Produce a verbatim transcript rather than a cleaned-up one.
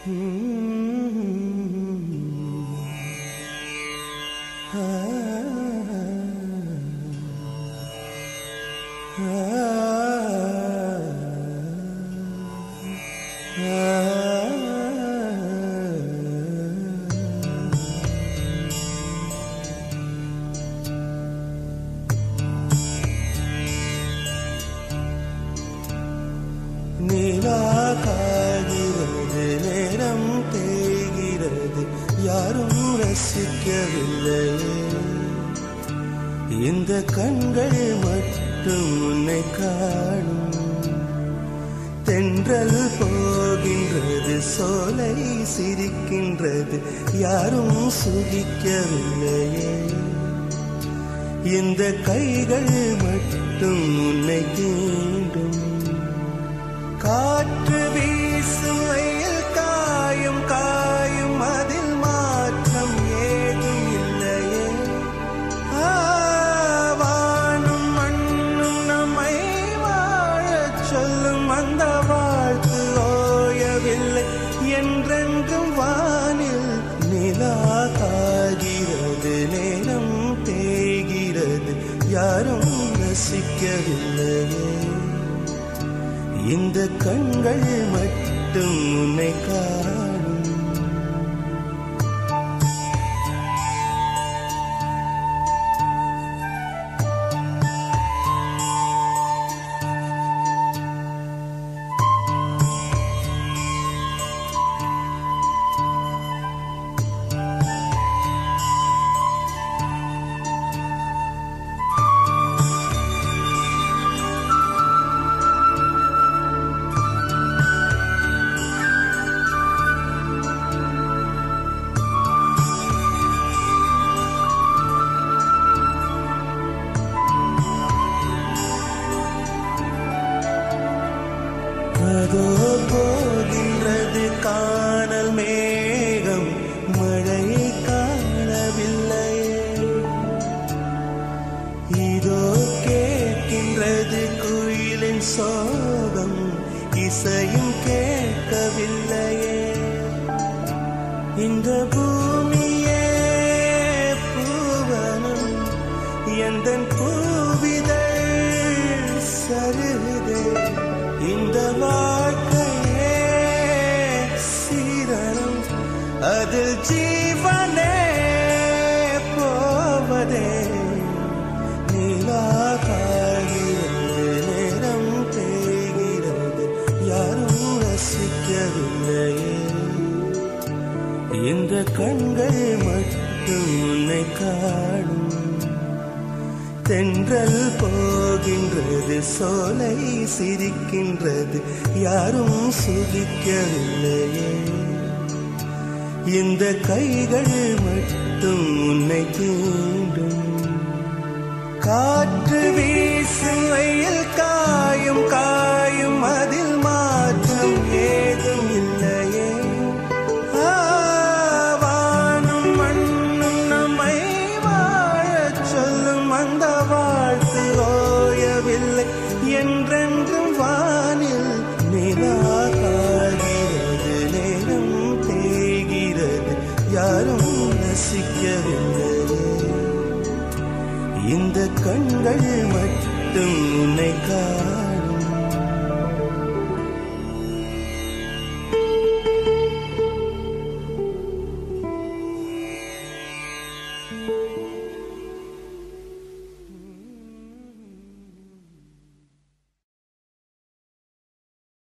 நிலாகாகிறது, நேரம் தேய்கிறது, யாரும் ரசிக்கவில்லையே. இந்த கண்கள் மட்டும் உன்னை காணும். தென்றல் போகின்றது, சோலை சிரிக்கின்றது, யாரும் சுகிக்கவில்லையே. இந்த கைகள் மட்டும் உன்னை தீண்டும். காற்று வீசும் வெயில் காயும் காயும், அதில் மாற்றம் ஏதும் இல்லையே. வானும் மண்ணும் நம்மை வாழச் சொல்லும், அந்த வாழ்த்து ஓயவில்லை என்றென்றும் வானில். நிலா காகிறது, நேரம் தேய்கிறது, யாரும் ரசிக்கவில்லையே. இந்த கண்கள் மட்டும் உன்னை காணும். அதோ போகின்றது காணல் மேகம், மழை காணவில்லை. இதோ கேட்கின்றது குயிலின் சோகம், இசையும் கேட்கவில்லையே. இந்த பூமியே பூவனம், எந்தன் பூவிதழ் சருகுதே. இந்த வாழ்க்கையே சீதனம், அதில் ஜீவனே போவதே. நிலா காகிறது, நேரம் தேய்கிறது, யாரும் ரசிக்கவில்லையே. இந்த கண்கள் மட்டும் உன்னை காணும். தென்றல் போகின்றது, சோலை சிரிக்கின்றது, யாரும் சுகிக்கவில்லையே. இந்த கைகள் மட்டும் உன்னை தீண்டும். காற்று வீசும் வெயில் காயும் காயும், அதில் மாற்றம் ஏதும் இல்லையே. வானும் மண்ணும் நம்மை வாழச் சொல்லும், அந்த வாழ்த்து ஓயவில்லை என்றென்றும் வானில். நிலா காகிறது, நேரம் தேய்கிறது, யாரும் ரசிக்கவில்லையே. இந்த கண்கள் மட்டும் உன்னை காணும். Thank you.